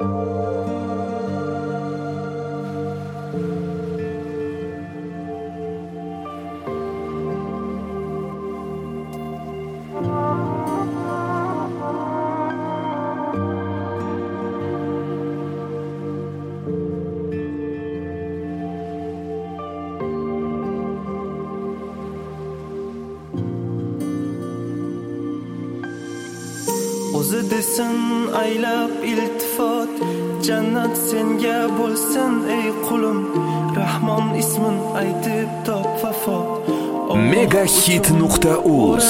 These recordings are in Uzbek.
O'zi desin aylab iltifot, jannat senga bo'lsin ey qulim, Rahmon ismin aytib top vafot. Megahit.uz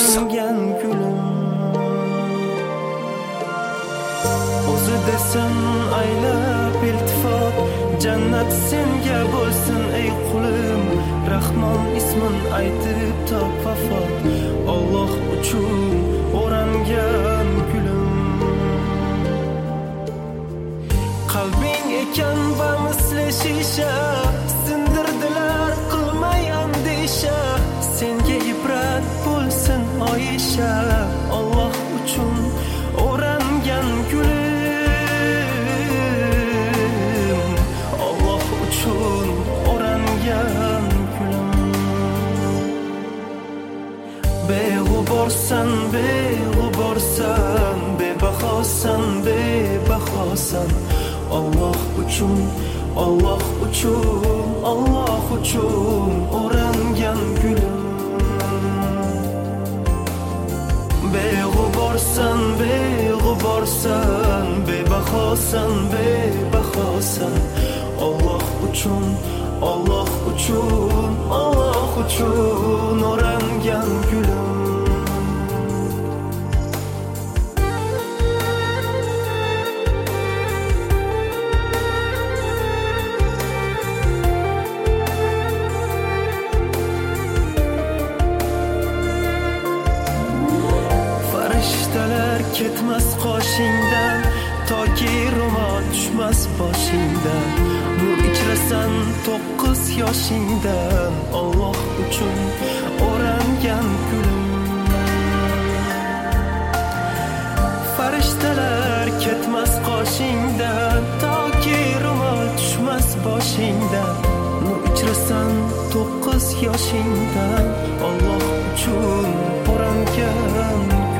O'zi desin aylab iltifot, jannat senga bo'lsin ey qulim, Rahmon ismin aytib top vafot. Alloh uchun o'rangan gulim, qalbing ekan va misli shisha, sindirdilar qilmay andisha, senga ibrat bo'lsin Oyisha. Alloh uchun o'rangan gulim, Alloh uchun o'rangan gulim. Beg'uborsan, beg'uborsan, bebahosan, bebahosan. Alloh uchun, Alloh uchun, Alloh uchun o'rangan gulim. Beg'uborsan, beg'uborsan, bebahosan, bebahosan. Alloh uchun, Alloh uchun, Alloh uchun o'rangan gulim. Ketmas qoshingdan, toki ro'mol tushmas boshingdan. Nur ichrasan 9 yoshingdan, Alloh uchun o'rangan gulim. Farishtalar ketmas qoshingdan, toki ro'mol tushmas boshingdan. Nur ichrasan 9 yoshingdan, Alloh uchun o'rangan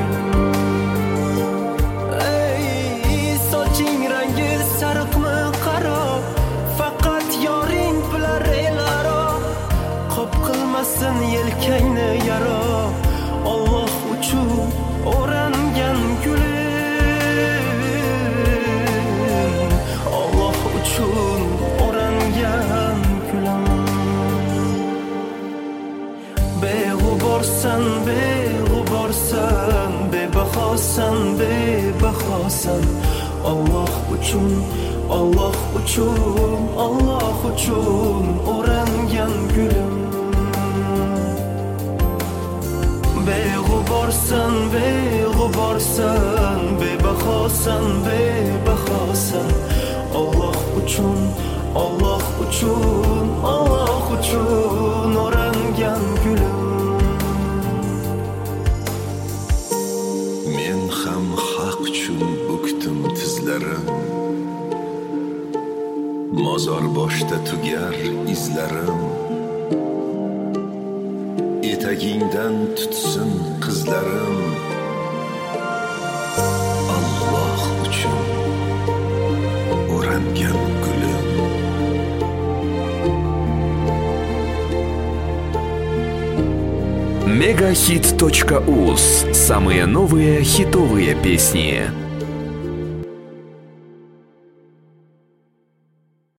sariqmi qaro, faqat yoring bilar el aro. Qop qilmasin yelkangni yaro, Alloh uchun o'rangan gulim, Alloh uchun o'rangan gulim. Beg'uborsan, beg'uborsan, bebahosan, bebahosan. Alloh uchun, Alloh uchun, Alloh uchun o'rangan gulim. Beg'uborsan, beg'uborsan, bebahosan, bebahosan. Alloh uchun, Alloh uchun, Alloh uchun o'rangan gulim. Men ham haq uchun bukdim tizlarim, mozor boshda tugar izlarim. Etagingdan tutsin qizlarim, Alloh uchun o'rangan gulim. Megahit.uz. Самые новые хитовые песни.